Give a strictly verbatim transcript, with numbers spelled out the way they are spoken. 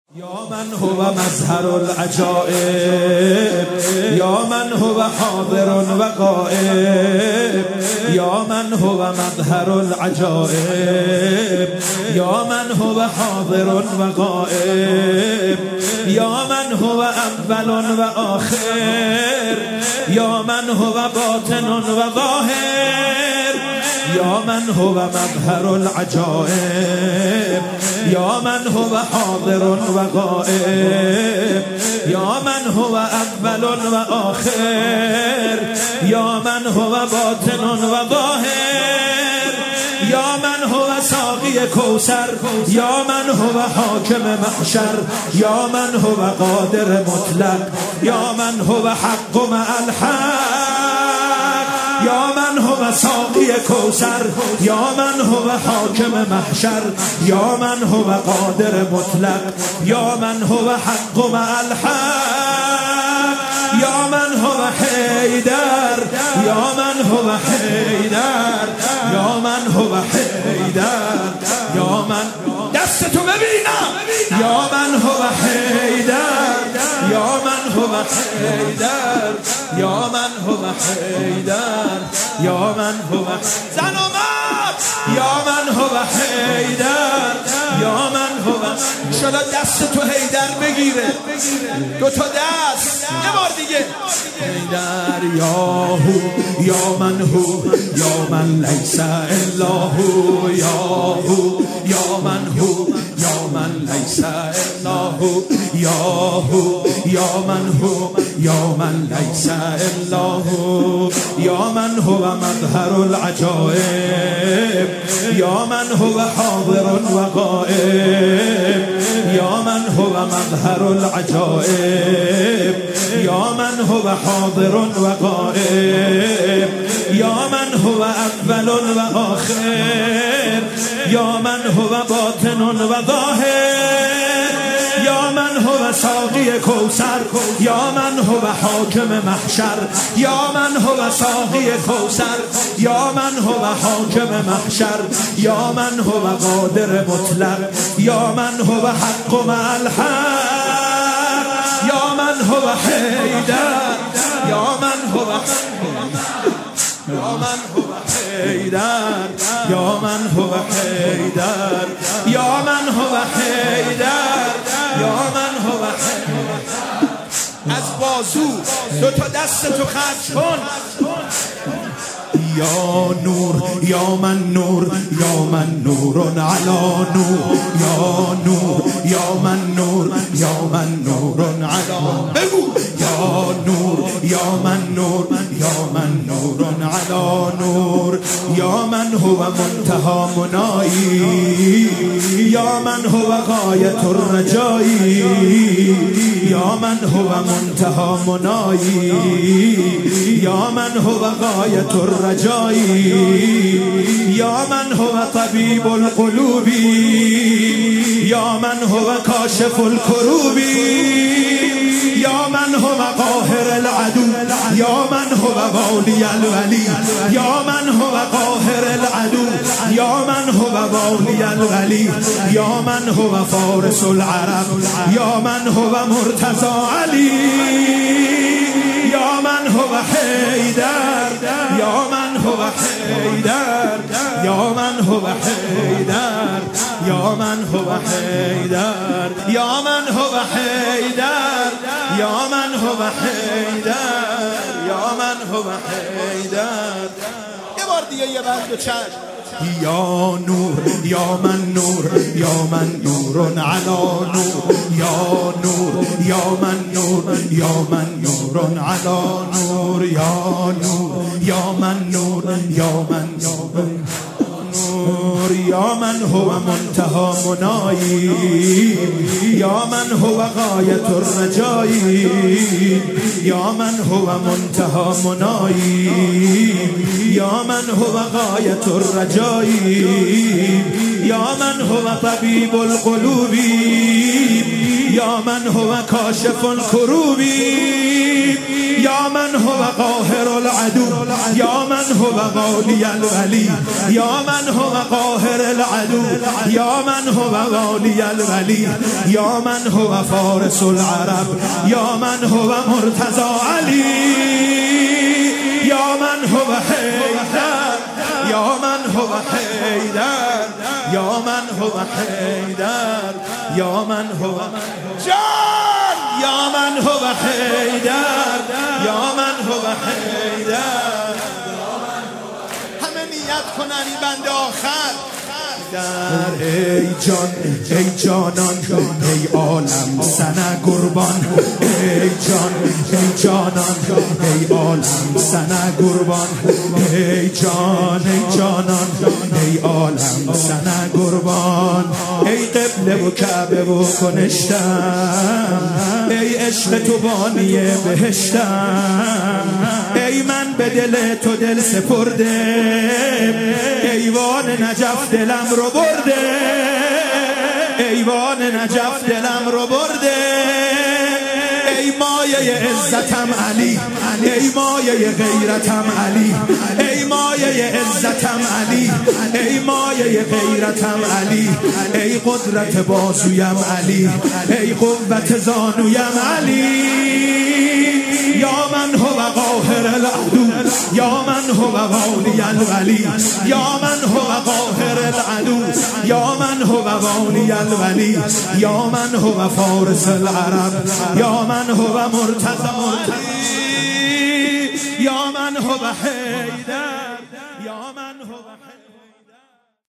یا من هو مظهر العجائب، یا من هو حاضر و غائب، یا من هو مظهر العجائب، یا من هو حاضر و غائب، یا من هو اول و آخر، یا من هو باطن و ظاهر، یا من هو مظهر العجائب، یا من هو حاضر و غائب، یا من هو اول و آخر، یا من هو باطن و ظاهر، یا من هو ساقی کوثر، یا من هو حاکم محشر، یا من هو قادر مطلق، یا من هو حق مع الحق، یا من هو ساقی کوثر، یا من هو حاکم محشر، یا من هو قادر مطلق، یا من هو حق مع الحق، یا من هو حیدر، یا من هو حیدر، یا من هو حیدر، یا من دستتو ببینم، یا من هو حیدر، یا من هو حیدر، یا من هو حیدر، یا من هو زن و مرد، یا من هو حیدر، یا من هو شده دست تو حیدر بگیره، دو تا دست یه بار دیگه حیدر، یا هو یا من هو یا من لیس الا هو، یا هو یا من هو یا من لیس الا هو، یا هو یا من هو یا من لیس الا هو، یا من هو مظهر العجائب، یا من هو حاضر و غائب، یا من هو مظهر العجائب، یا من هو حاضر و غائب، یا من هو اول و آخر، یا من هو باطن و ظاهر، یا من هو ساقی کوثر، یا من هو حاکم محشر، یا من هو ساقی کوثر، یا من هو حاکم محشر، یا من هو قادر مطلق، یا من هو حق مع الحق، یا من هو حیدر، یا من هو یا من هو حیدر، یا من هو حیدر، یا من هو حیدر، یا من هو حیدر. از بازو دو تا دست تو خرج کن، یا نور یا من نور، یا من نور علی نور، یا نور یا من نور، یا من نور علی بگو، یا نور یا من نور، یا من نور علی نور، یا من هو منتهى منایی، یا من هو غایت الرجایی، یا من هو منتهى منایی، یا من هو غایت الرجایی، یا من هو طبیب القلوب، یا من هو کاشف الکروب، یا من هو قاهر العدو، یا من هو والی الولی، یا من هو قاهر العدو، یا من هو والی الولی، یا من هو فارس العرب، یا من هو مرتضی علی، یا من هو حیدر، یا من هو حیدر، یا من هو حیدر، یا من هو حیدر، یا من هو حیدر، یا من هو حیدر، یا من هو حیدر. یه بار دیگه یه بند و چشم، یا نور یا من نور، یا من نور علی نور، یا نور یا من نور، یا من نور علی نور، یا نور یا من نور، یا من نور نور، یا من هو منتهى منایی، یا من هو غایت الرجایی، یا من هو منتهى منایی، یا من هو غایت الرجایی، یا من هو طبیب القلوب، یا من هو کاشف الکروب، یا من هو قاهر العدو یا من هو والی الولی یا من هو قاهر العدو یا من هو والی الولی یا من هو فارس العرب یا من هو مرتضی علی یا من هو حیدر یا من هو حیدر یا من هو حیدر یا من هو جان یا من هو حیدر یا من هو حیدر. همه نیت کنن این بند آخر. در ای جان ای جانان ای عالم سنه قربان ای جان ای جانان ای عالم سنه قربان ای جان ای جانان ای عالم سنه قربان ای قبله و کعبه و کنشتم ای عشق تو بانی بهشتم ای من به دل تو دل سپرده ایوان نجف دلم رو برده ایوان نجف دلم رو برده ای مایه عزتم علی ای مایه غیرتم علی ای مایه عزتم علی ای مایه غیرتم علی ای قدرت بازویم علی ای قوت زانویم علی یا من هو قاهر العدو یا من هو والی الولی یا من هو قاهر العدو یا من هو والی الولی یا من هو فارس العرب یا من هو مرتضی یا من هو حیدر یا من هو